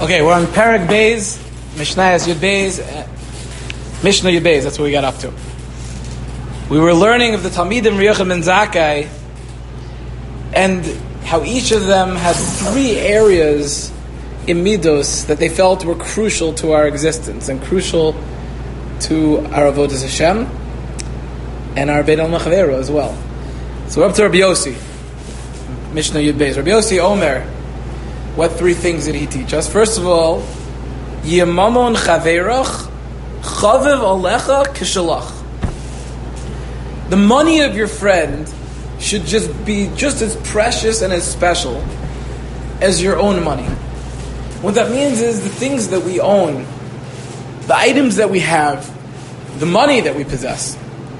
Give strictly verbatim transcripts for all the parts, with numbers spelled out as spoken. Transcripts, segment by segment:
Okay, we're on Perek Beis, Mishnayos Yud Beis, uh, Mishnah Yud Beis, that's what we got up to. We were learning of the Talmidim Riyachim and Zakkai, and how each of them had three areas in Midos that they felt were crucial to our existence, and crucial to our Avodas Hashem, and our Beit al-Machavero as well. So we're up to Rabbi Yossi, Mishnah Yud Beis. Rabbi Yossi Omer, what three things did he teach us? First of all, Yemamon chaverach chaviv alecha kishalach. The money of your friend should just be just as precious and as special as your own money. What that means is the things that we own, the items that we have, the money that we possess,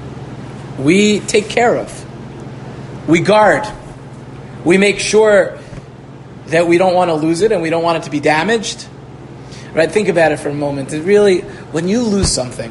we take care of. We guard. We make sure that we don't want to lose it and we don't want it to be damaged. Right? Think about it for a moment. It really, when you lose something,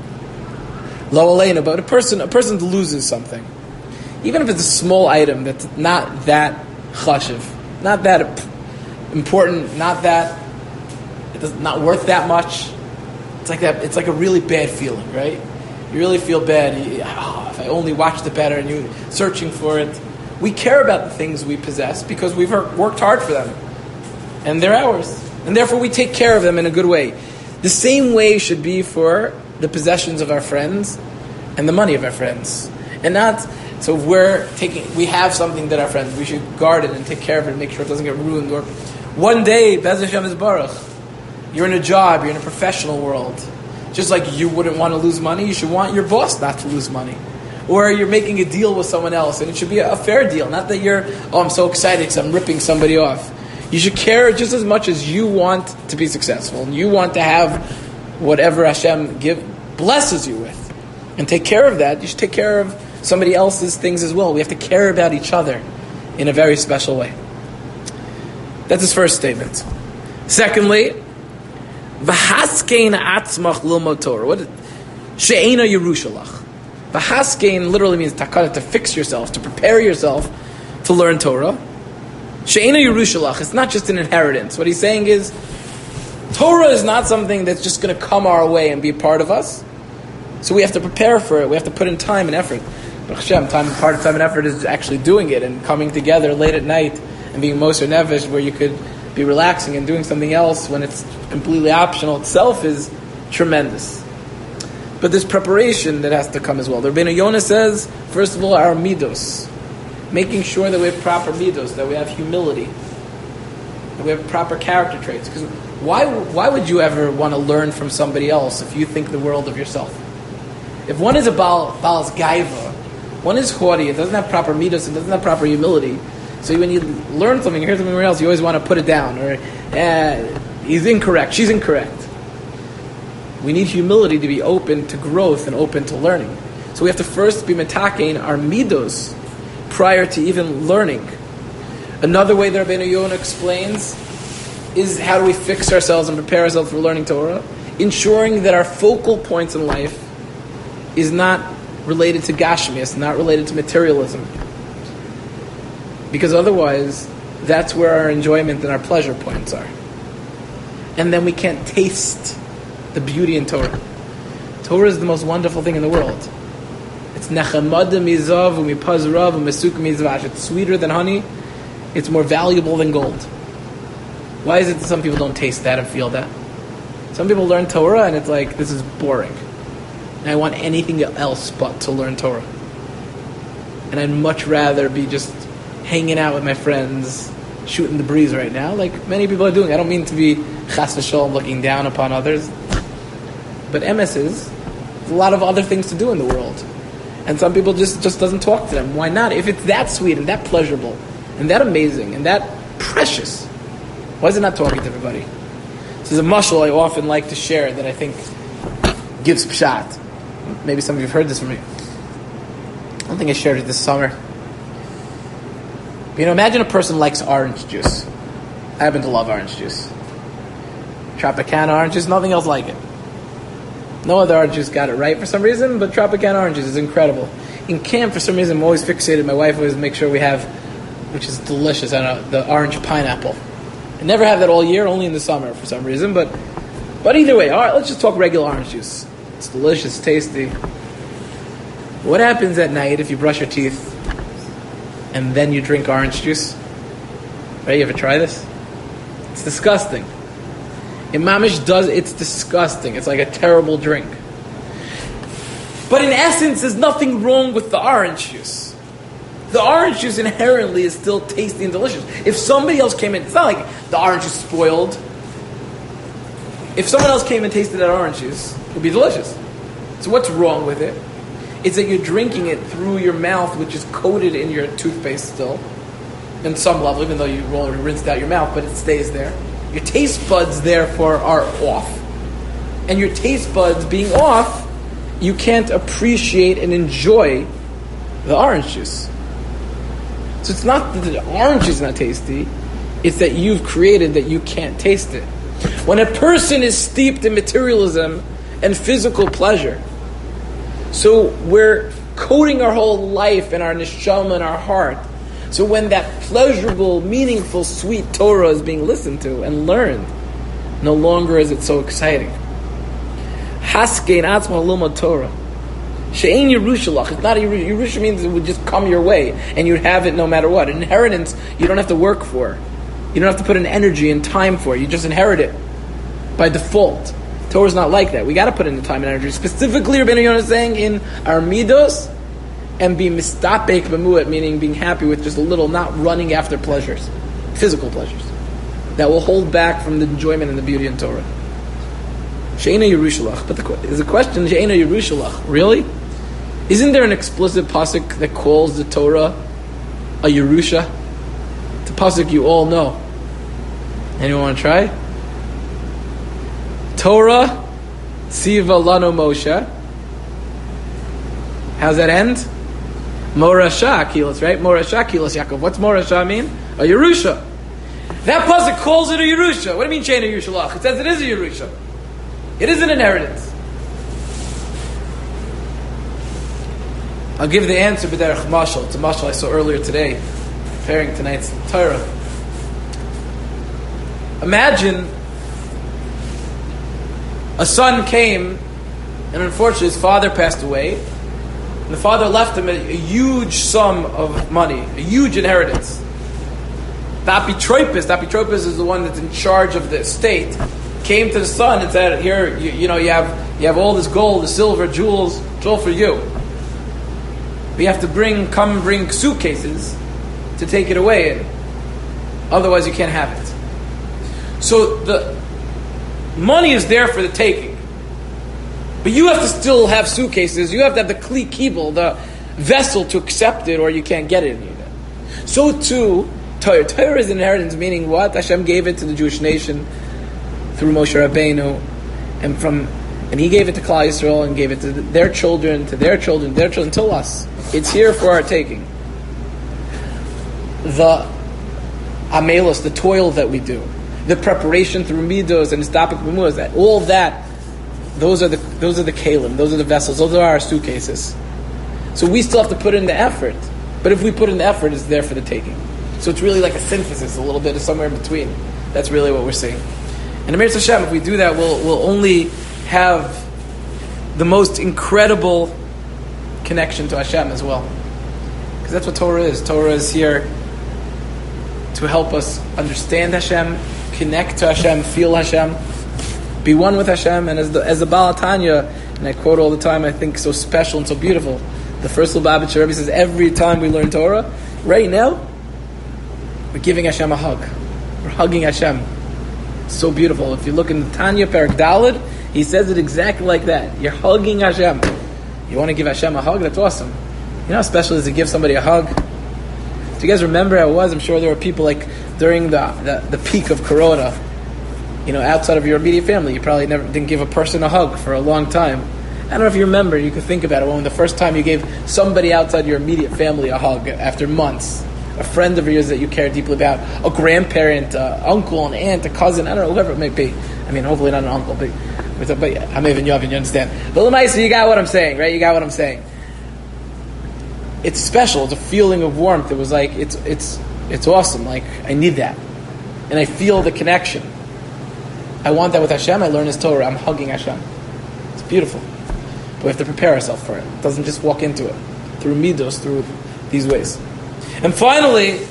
lo aleinu, but a person, a person loses something, even if it's a small item that's not that chashiv, not that important, not that, it's not worth that much. It's like that. It's like a really bad feeling, right? You really feel bad. You, oh, if I only watched it better, and you're searching for it. We care about the things we possess because we've worked hard for them. And they're ours. And therefore we take care of them in a good way. The same way should be for the possessions of our friends and the money of our friends. And not, so if we're taking, we have something that our friends, we should guard it and take care of it and make sure it doesn't get ruined. Or one day, Bez Hashem is Baruch. You're in a job, you're in a professional world. Just like you wouldn't want to lose money, you should want your boss not to lose money. Or you're making a deal with someone else, and it should be a fair deal. Not that you're, oh, I'm so excited because I'm ripping somebody off. You should care just as much as you want to be successful, and you want to have whatever Hashem give blesses you with, and take care of that. You should take care of somebody else's things as well. We have to care about each other in a very special way. That's his first statement. Secondly, v'haskein atzmach lilmod Torah. What is she'ena yerushalach? V'haskein literally means takana, to fix yourself, to prepare yourself to learn Torah. She'ena yerushalach. It's not just an inheritance. What he's saying is, Torah is not something that's just going to come our way and be a part of us. So we have to prepare for it. We have to put in time and effort. But Hashem, time, part of time and effort is actually doing it and coming together late at night and being Moser Nefesh, where you could be relaxing and doing something else when it's completely optional itself is tremendous. But there's preparation that has to come as well. The Rabbeinu Yonah says, first of all, our midos. Making sure that we have proper midos, that we have humility, that we have proper character traits. Because why, why would you ever want to learn from somebody else if you think the world of yourself? If one is a Baal, Baal's Gaiva, one is haughty, it doesn't have proper midos, it doesn't have proper humility. So when you learn something, you hear something else, you always want to put it down. Or, eh, he's incorrect, she's incorrect. We need humility to be open to growth and open to learning. So we have to first be metakein our midos prior to even learning. Another way that Rabbeinu Yonah explains is how do we fix ourselves and prepare ourselves for learning Torah? Ensuring that our focal points in life is not related to gashmias, not related to materialism. Because otherwise, that's where our enjoyment and our pleasure points are. And then we can't taste the beauty in Torah. Torah is the most wonderful thing in the world. It's nechamada mizav umipaz rav umesuk mizvash. It's sweeter than honey. It's more valuable than gold. Why is it that some people don't taste that and feel that? Some people learn Torah and it's like, this is boring. And I want anything else but to learn Torah. And I'd much rather be just hanging out with my friends, shooting the breeze right now, like many people are doing. I don't mean to be chas v'sholom looking down upon others. But M S is, there's a lot of other things to do in the world. And some people just, just doesn't talk to them. Why not? If it's that sweet and that pleasurable and that amazing and that precious, why is it not talking to everybody? This is a mashal I often like to share that I think gives pshat. Maybe some of you have heard this from me. I don't think I shared it this summer. But, you know, imagine a person likes orange juice. I happen to love orange juice. Tropicana orange juice, nothing else like it. No other orange juice got it right for some reason, but Tropicana orange juice is incredible. In camp, for some reason, I'm always fixated. My wife always makes sure we have, which is delicious, I don't know, the orange pineapple. I never have that all year, only in the summer for some reason. But but either way, all right, let's just talk regular orange juice. It's delicious, tasty. What happens at night if you brush your teeth and then you drink orange juice? Right? You ever try this? It's disgusting. Imamish does, it's disgusting. It's like a terrible drink. But in essence, there's nothing wrong with the orange juice. The orange juice inherently is still tasty and delicious. If somebody else came in, it's not like the orange is spoiled. If someone else came and tasted that orange juice, it would be delicious. So what's wrong with it? It's that you're drinking it through your mouth, which is coated in your toothpaste still, in some level, even though you already rinsed out your mouth, but it stays there. Your taste buds, therefore, are off. And your taste buds being off, you can't appreciate and enjoy the orange juice. So it's not that the orange is not tasty, it's that you've created that you can't taste it. When a person is steeped in materialism and physical pleasure, so we're coating our whole life and our neshama and our heart. So when that pleasurable, meaningful, sweet Torah is being listened to and learned, no longer is it so exciting. Haskein atzma luma Torah. She'ein Yerushalach. It's not a Yerusha. Yerusha means it would just come your way and you'd have it no matter what. An inheritance you don't have to work for. You don't have to put an energy and time for. You just inherit it by default. Torah's not like that. We got to put in the time and energy. Specifically, Rabbeinu Yonah is saying in our midos, and be mistapek b'mu'at, meaning being happy with just a little, not running after pleasures, physical pleasures, that will hold back from the enjoyment and the beauty in Torah. She'ena Yerushalach. But the, is the question, She'ena Yerushalach, really? Isn't there an explicit pasuk that calls the Torah a Yerusha? It's a pasuk you all know. Anyone want to try? Torah, Tziva Lano Moshe. How's that end? Morasha Kilos, right? Morasha Kilos Yaakov. What's Morasha mean? A Yerusha. That pasuk calls it a Yerusha. What do you mean She'ena Yerushalach? It says it is a Yerusha. It is an inheritance. I'll give the answer b'derech mashal. It's a mashal I saw earlier today, preparing tonight's Torah. Imagine a son came, and unfortunately his father passed away, and the father left him a, a huge sum of money, a huge inheritance. The apitropis, the apitropis is the one that's in charge of the estate, came to the son and said, "Here, you, you know, you have you have all this gold, the silver, jewels, it's all for you. But you have to bring, come bring suitcases to take it away, and otherwise you can't have it." So the money is there for the taking, but you have to still have suitcases. You have to have the kli kibel, the vessel, to accept it, or you can't get it in you. So too, Torah. Torah is inheritance, meaning what? Hashem gave it to the Jewish nation through Moshe Rabbeinu, and from and He gave it to Klal Yisrael and gave it to their children, to their children, their children, till us. It's here for our taking. The amelos, the toil that we do, the preparation through midos and istapik b'muas, that all that, those are the those are the kalim, those are the vessels, those are our suitcases. So we still have to put in the effort, but if we put in the effort, it's there for the taking. So it's really like a synthesis, a little bit of somewhere in between. That's really what we're seeing. And Amir Hashem, if we do that, we'll we'll only have the most incredible connection to Hashem as well, because that's what Torah is. Torah is here to help us understand Hashem, connect to Hashem, feel Hashem, be one with Hashem. And as the as the Baal Tanya, and I quote all the time, I think so special and so beautiful. The first Lubavitcher Rebbe says every time we learn Torah, right now, we're giving Hashem a hug. We're hugging Hashem. It's so beautiful. If you look in the Tanya Perak Daled, he says it exactly like that. You're hugging Hashem. You want to give Hashem a hug? That's awesome. You know how special it is to give somebody a hug? Do you guys remember how it was? I'm sure there were people like during the, the, the peak of Corona, you know, outside of your immediate family, you probably never didn't give a person a hug for a long time. I don't know if you remember, you could think about it, when the first time you gave somebody outside your immediate family a hug after months, a friend of yours that you care deeply about, a grandparent, uh, uncle, an aunt, a cousin, I don't know, whoever it may be. I mean, hopefully not an uncle, but, but I'm even Yov, you understand. But Lamaisa, you got what I'm saying, right? You got what I'm saying. It's special. It's a feeling of warmth. It was like, it's it's it's awesome. Like, I need that. and I feel the connection. I want that with Hashem. I learn His Torah. I'm hugging Hashem. It's beautiful. But we have to prepare ourselves for it. It doesn't just walk into it. Through midos, through these ways. And finally,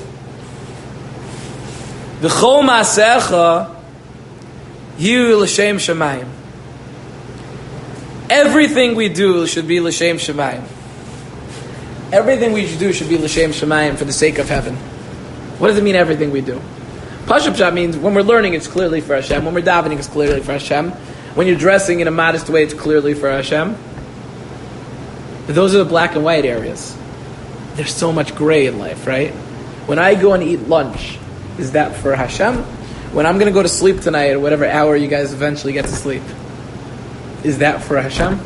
V'chol ma'asecha yu l'shem shamayim. Everything we do should be l'shem shamayim. Everything we should do should be l'shem shamayim, for the sake of heaven. What does it mean, everything we do? Pashup Pshat means when we're learning, it's clearly for Hashem. When we're davening, it's clearly for Hashem. When you're dressing in a modest way, it's clearly for Hashem. But those are the black and white areas. There's so much gray in life, right? When I go and eat lunch, is that for Hashem? When I'm going to go to sleep tonight, or whatever hour you guys eventually get to sleep, is that for Hashem?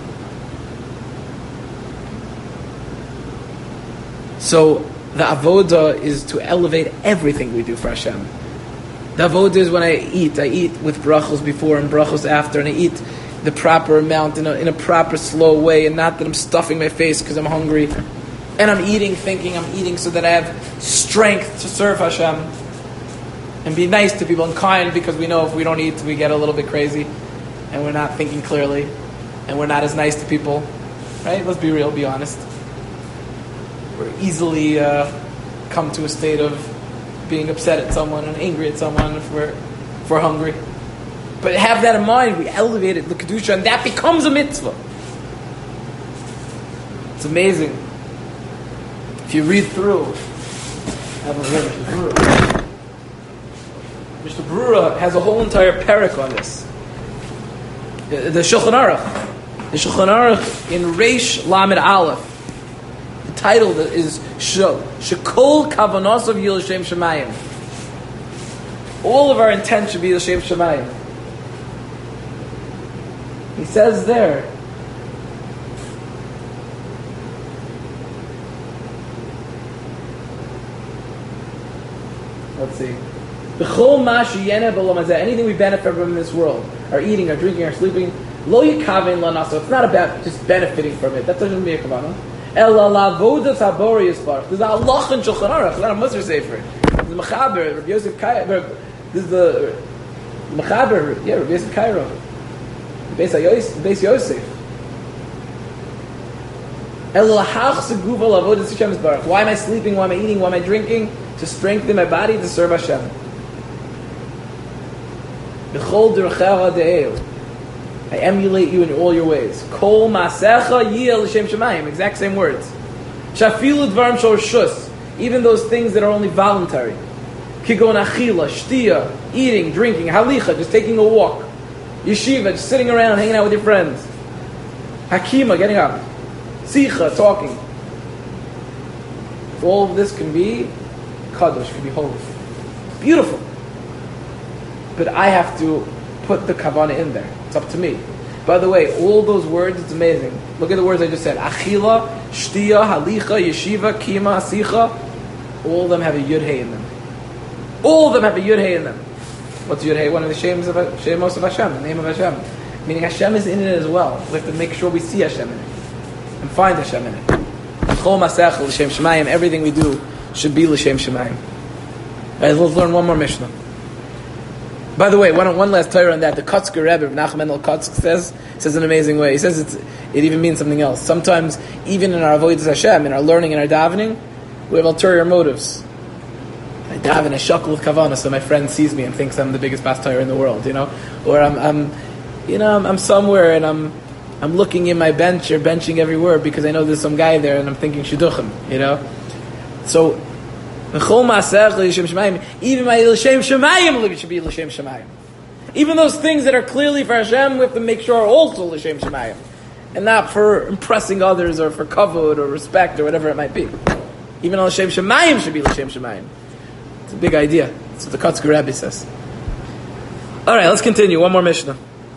So the avoda is to elevate everything we do for Hashem. The avoda is when I eat. I eat with brachos before and brachos after, and I eat the proper amount in a, in a proper slow way, and not that I'm stuffing my face because I'm hungry. And I'm eating thinking I'm eating so that I have strength to serve Hashem. And be nice to people and kind, because we know if we don't eat, we get a little bit crazy. And we're not thinking clearly. And we're not as nice to people. Right? Let's be real, be honest. We're easily uh, come to a state of being upset at someone and angry at someone if we're, if we're hungry. But have that in mind. We elevate it, the Kedusha, and that becomes a mitzvah. It's amazing. If you read through, have a read Mishnah Berurah. Mishnah Berurah has a whole entire parak on this. The Shulchan Aruch. The Shulchan Aruch in Reish Lamed Aleph. The title is Shekol Kavanosav Yil L'Shem Shemayim. All of our intent should be L'Shem Shemayim. He says there, let's see. Anything we benefit from in this world, our eating, our drinking, our sleeping, lo yikaven lanaso. It's not about just benefiting from it. That doesn't mean a kavanah. Ela lavodas habori yisparach. There's a halach in Shulchan Aruch, not a Musar Sefer. There's a mechaber, Rabbi Yosef Cairo. There's the mechaber, yeah, Rabbi Yosef Cairo, Beis Yosef. Ela lahach seguva lavodas Hashem yisparach. Why am I sleeping? Why am I eating? Why am I drinking? To strengthen my body to serve Hashem. I emulate you in all your ways. Kol masecha yiyeh l'shem shemayim. Exact same words. Shafilu dvarim shor shus. Even those things that are only voluntary. Kigon achila, shtiya, eating, drinking, halicha, just taking a walk. Yeshiva, just sitting around, hanging out with your friends. Hakima, getting up. Sicha, talking. All of this can be kadosh, can be holy. Beautiful. But I have to put the kavanah in there. It's up to me. By the way, all those words, it's amazing. Look at the words I just said. Achila, shtiya, halicha, yeshiva, kima, sicha. All of them have a yud-hey in them. All of them have a yud-hey in them. What's yud-hey? One of the shemos of, shemos of Hashem, the name of Hashem. Meaning Hashem is in it as well. We have to make sure we see Hashem in it. And find Hashem in it. Chol masech, l'shem shemayim. Everything we do should be l'shem shemayim. Right, let's learn one more Mishnah. By the way, one, one last Torah on that. The Kotzker Rebbe, Nachum Mendel Kotzk, says says an amazing way. He says it's, it even means something else. Sometimes, even in our avodas Hashem, in our learning and our davening, we have ulterior motives. I daven a shakel with kavanah, so my friend sees me and thinks I'm the biggest bas Torah in the world, you know, or I'm, I'm you know, I'm, I'm somewhere and I'm, I'm looking in my bench or benching every word because I know there's some guy there and I'm thinking shidduchim, you know. So. Even my l'shem shemayim should be l'shem shemayim. Even those things that are clearly for Hashem, we have to make sure are also l'shem shemayim, and not for impressing others or for kavod or respect or whatever it might be. Even l'shem shemayim should be l'shem shemayim. It's a big idea. That's what the Kotzker Rebbe says. All right, let's continue. One more Mishnah.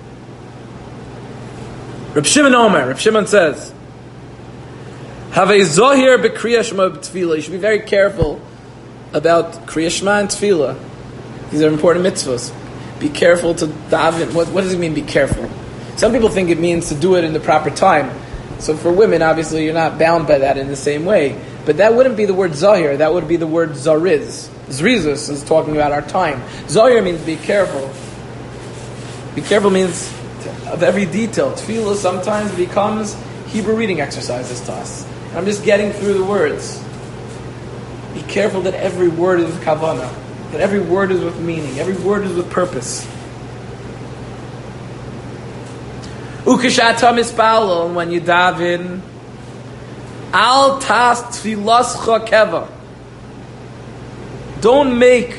Reb Shimon Omer. Reb Shimon says, "Have a zohir b'kriyah shema b'tefillah." You should be very careful about Kriya Shema and Tefillah. These are important mitzvahs. Be careful to daven. What, what does it mean, be careful? Some people think it means to do it in the proper time. So for women, obviously, you're not bound by that in the same way. But that wouldn't be the word Zahir. That would be the word Zariz. Zrizus is talking about our time. Zohar means be careful. Be careful means of every detail. Tefillah sometimes becomes Hebrew reading exercises to us. And I'm just getting through the words. Be careful that every word is with kavanah, that every word is with meaning, every word is with purpose. Ukeshata mispalel, when you daven, al tas tfilascha keva. Don't make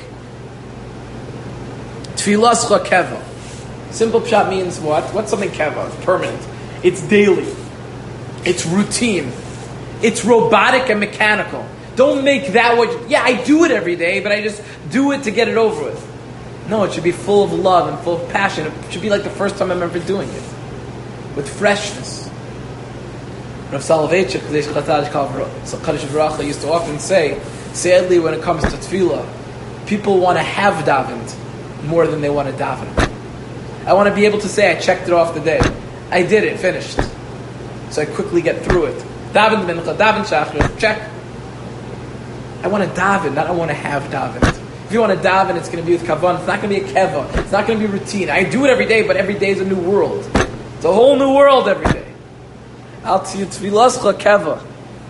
tfilascha keva. Simple pshat means what? What's something keva? It's permanent. It's daily. It's routine. It's robotic and mechanical. Don't make that what, yeah, I do it every day, but I just do it to get it over with. No, it should be full of love and full of passion. It should be like the first time I'm ever doing it. With freshness. Rav Soloveitchik, Kaddish V'Racha, used to often say, sadly when it comes to tefillah, people want to have davened more than they want to daven. I want to be able to say, I checked it off the day. I did it, finished. So I quickly get through it. Daven mincha, daven shachar, check. I want to daven, not I want to have daven. If you want to daven, it's going to be with kavan. It's not going to be a keva. It's not going to be routine. I do it every day, but every day is a new world. It's a whole new world every day. Al tfilascha keva.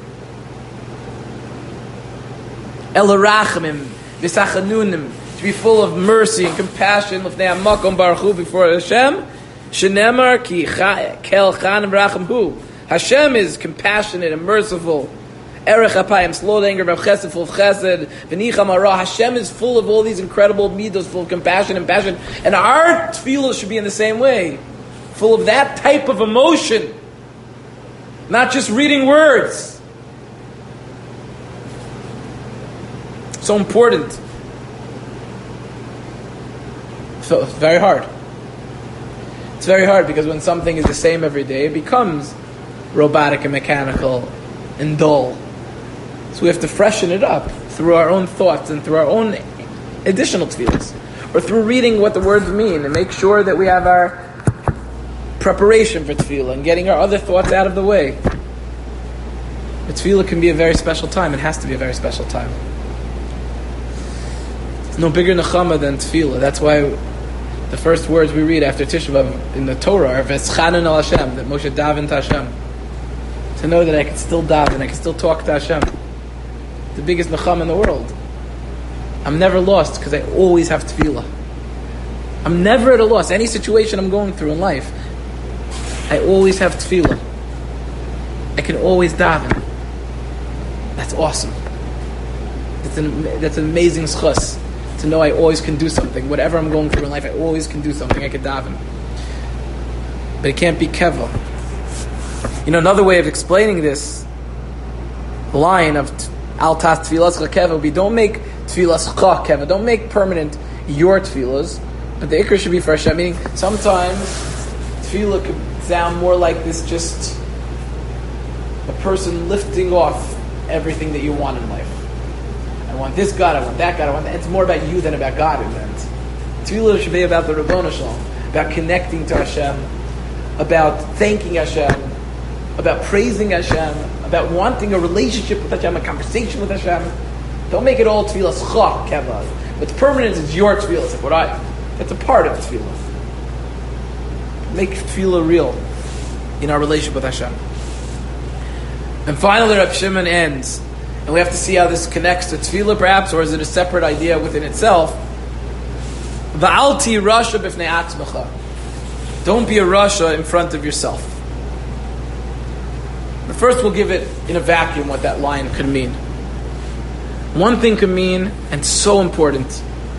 El rachamim v'sachanunim, to be full of mercy and compassion l'fnei hamakom baruch hu, before Hashem. Shenemar ki kel chanim racham hu. Hashem is compassionate and merciful. Erech apayim, slow to anger, chesed, full of chesed. V'nicham hara. Hashem is full of all these incredible midos, full of compassion and passion. And our tefillah should be in the same way, full of that type of emotion, not just reading words. So important. So it's very hard. It's very hard because when something is the same every day, it becomes robotic and mechanical and dull. So we have to freshen it up through our own thoughts and through our own additional tefillahs, or through reading what the words mean, and make sure that we have our preparation for tefillah and getting our other thoughts out of the way. But tefillah can be a very special time. It has to be a very special time. There's no bigger nechama than tefillah. That's why the first words we read after Tisha B'Av in the Torah are V'eschanun al Hashem, that Moshe davened to Hashem. To know that I can still daven, I can still talk to Hashem. The biggest nechama in the world. I'm never lost because I always have tefillah. I'm never at a loss. Any situation I'm going through in life, I always have tefillah. I can always daven. That's awesome. That's an, that's an amazing schus, to know I always can do something. Whatever I'm going through in life, I always can do something. I can daven. But it can't be keva. You know, another way of explaining this line of al tas tfilas keva would be, don't make tfilas cha keva. Don't make permanent your tefillas, but the ikr should be for Hashem. Meaning, sometimes tefillah could sound more like this, just a person lifting off everything that you want in life. I want this God, I want that God, I want that. It's more about you than about God in that. Tefillah should be about the Rabbanu Shalom, about connecting to Hashem, about thanking Hashem, about praising Hashem, about wanting a relationship with Hashem, a conversation with Hashem. Don't make it all tefillah schach keva. But the permanence is your tefillah. It's like what I. It's a part of tefillah. Make tefillah real in our relationship with Hashem. And finally, Reb Shimon ends, and we have to see how this connects to tefillah, perhaps, or is it a separate idea within itself? Va'alti rasha b'fnei atzmecha. Don't be a rasha in front of yourself. But first, we'll give it in a vacuum what that line could mean. One thing could mean, and so important,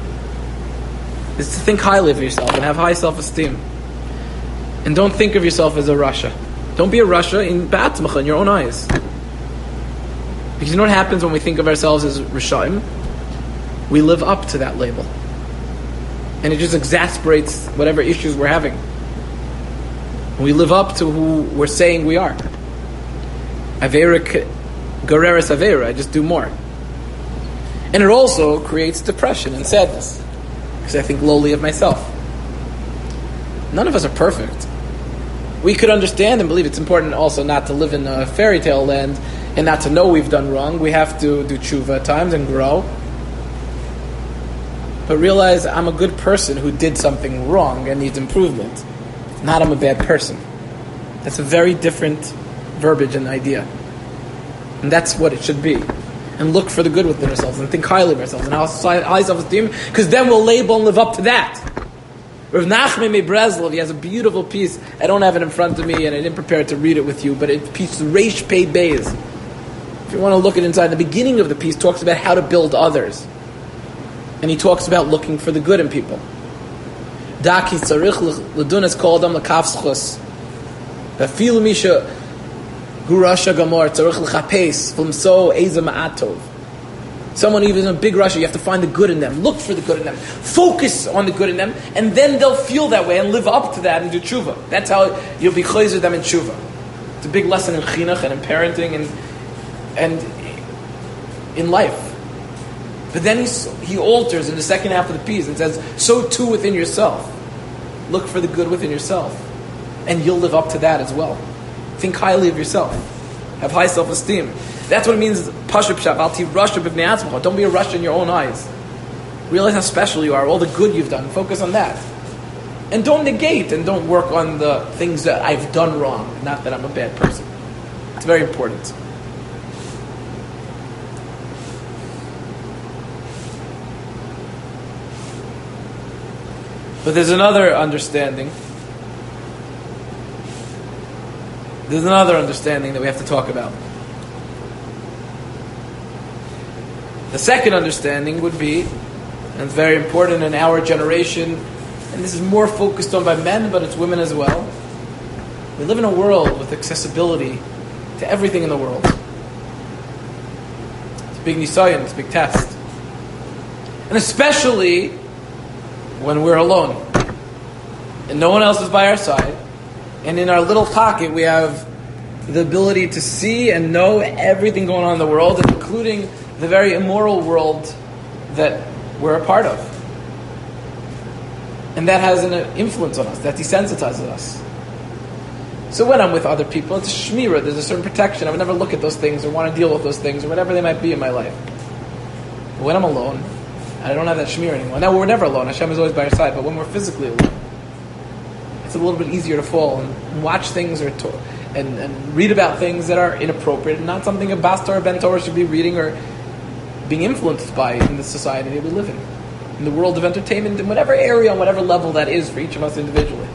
is to think highly of yourself and have high self-esteem. And don't think of yourself as a rasha. Don't be a rasha in ba'atzmecha, in your own eyes. Because you know what happens when we think of ourselves as Rishaim? We live up to that label. And it just exasperates whatever issues we're having. We live up to who we're saying we are. Avera Gereres Avera, I just do more. And it also creates depression and sadness, because I think lowly of myself. None of us are perfect. We could understand and believe it's important also not to live in a fairy tale land and not to know we've done wrong. We have to do tshuva at times and grow. but realize I'm a good person who did something wrong and needs improvement. Not I'm a bad person. That's a very different verbiage and idea. And that's what it should be. And look for the good within ourselves and think highly of ourselves and our high self-esteem, because then we'll label and live up to that. Rav Nachman Breslov, he has a beautiful piece. I don't have it in front of me and I didn't prepare to read it with you, but it's piece Reish Pei Beis. If you want to look at it inside, the beginning of the piece talks about how to build others. And he talks about looking for the good in people. Daki tzarich l'dunas kol adam l'kaf zchus. V'afilu misha hu rasha gamor tzarich l'chapes v'limso eza ma'atov. Someone even in a big rasha, you have to find the good in them. Look for the good in them. Focus on the good in them, and then they'll feel that way and live up to that and do tshuva. That's how you'll be chayzer them in tshuva. It's a big lesson in chinuch and in parenting and and in life. But then he's, he alters in the second half of the piece and says, so too within yourself. Look for the good within yourself. And you'll live up to that as well. Think highly of yourself. Have high self-esteem. That's what it means, Pashup Shabalti Rasha B'Bnei Atzmacha. Don't be a Rasha in your own eyes. Realize how special you are, all the good you've done. Focus on that. And don't negate and don't work on the things that I've done wrong. Not that I'm a bad person. It's very important. But there's another understanding. There's another understanding that we have to talk about. The second understanding would be, and it's very important in our generation, and this is more focused on by men, but it's women as well. We live in a world with accessibility to everything in the world. It's a big nisayon, it's a big test. And especially when we're alone and no one else is by our side, and in our little pocket we have the ability to see and know everything going on in the world, including the very immoral world that we're a part of. And that has an influence on us, that desensitizes us. So when I'm with other people, it's a shmira, there's a certain protection. I would never look at those things or want to deal with those things or whatever they might be in my life. But when I'm alone, I don't have that shmir anymore. Now, we're never alone. Hashem is always by our side. But when we're physically alone, it's a little bit easier to fall and watch things or to, and, and read about things that are inappropriate and not something a Bastar or Ben Torah should be reading or being influenced by in the society that we live in. In the world of entertainment, in whatever area, on whatever level that is for each of us individually.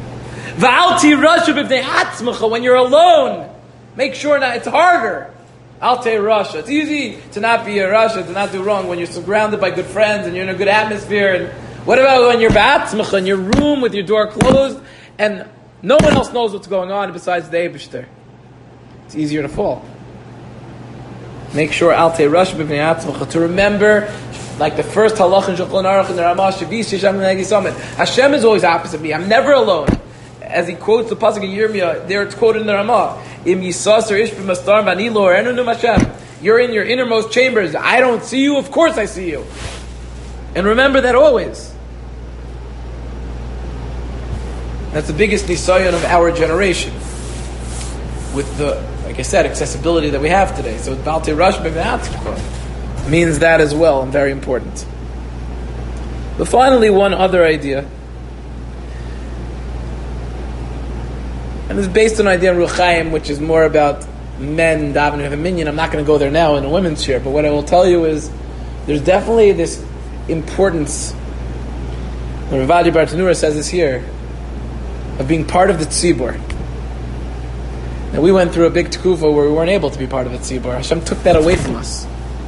When you're alone, make sure not, it's harder. Alte Rasha. It's easy to not be a Rasha, to not do wrong when you're surrounded by good friends and you're in a good atmosphere. And what about when you're ba'atzmacha in your room with your door closed and no one else knows what's going on besides the Eibishter? It's easier to fall. Make sure Alte Rasha b'bnei atzmacha to remember, like the first halach in Shulchan Aruch in the Ramah, Shavis Hashem Negi Summit. Hashem is always opposite me. I'm never alone. As he quotes the pasuk in Yirmiyah, there it's quoted in the Ramah. Im Yisasar Ish b'mastar v'ani lo erenu Hashem. You're in your innermost chambers. I don't see you. Of course I see you. And remember that always. That's the biggest nisayon of our generation. With the, like I said, accessibility that we have today. So Balti Rush means that as well, and very important. But finally, one other idea. And it's based on an idea in Ruach Chaim, which is more about men davening with a minyan. I'm not going to go there now in a women's share, but what I will tell you is there's definitely this importance. Rav Adi Bartanura says this here, of being part of the tzibur. Now we went through a big tekufa where we weren't able to be part of the tzibur. Hashem took that away from us.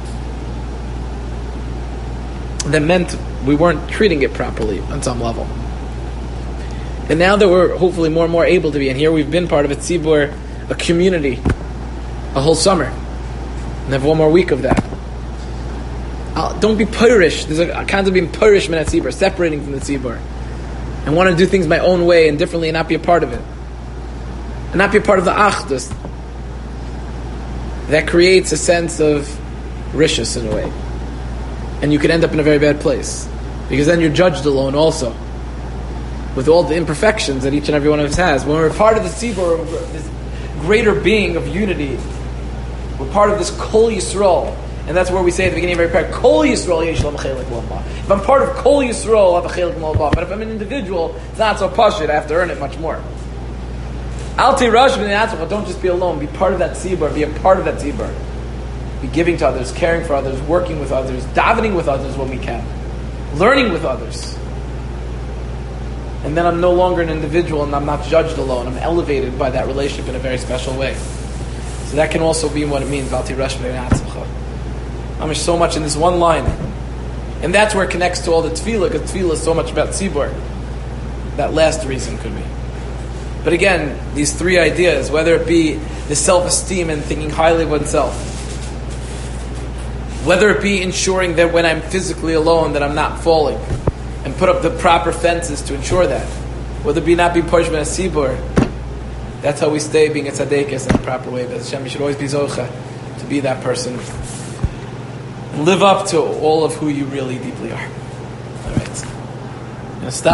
That meant we weren't treating it properly on some level. And now that we're hopefully more and more able to be, and here we've been part of a tzibur, a community, a whole summer, and have one more week of that. Uh, don't be pirish. There's a, a kind of being pirish min tzibur, separating from the tzibur, and want to do things my own way and differently, and not be a part of it, and not be a part of the achdus. That creates a sense of rishus in a way, and you can end up in a very bad place because then you're judged alone also, with all the imperfections that each and every one of us has. When we're part of the tzibur, this greater being of unity, we're part of this Kol Yisrael, And that's where we say at the beginning of every prayer, Kol Yisrael yesh lam chelik l'Allah. If I'm part of Kol Yisrael, I'll have a chelik l'Allah. But if I'm an individual, it's not so pashut. I have to earn it much more. Al tirash b'nei atzmacha, don't just be alone. Be part of that tzibur. Be a part of that tzibur. Be giving to others, caring for others, working with others, davening with others when we can, learning with others. And then I'm no longer an individual and I'm not judged alone. I'm elevated by that relationship in a very special way. So that can also be what it means, Al tirash b'nei atzmacha. I'm so much in this one line. And that's where it connects to all the tefillah, because tefillah is so much about tzibur. That last reason could be. But again, these three ideas, whether it be the self-esteem and thinking highly of oneself, whether it be ensuring that when I'm physically alone that I'm not falling, and put up the proper fences to ensure that, whether it be not being pushed by a tzibur, that's how we stay being a tzaddikus in the proper way. But Hashem, we should always be zocha to be that person. And live up to all of who you really deeply are. All right. Now stop.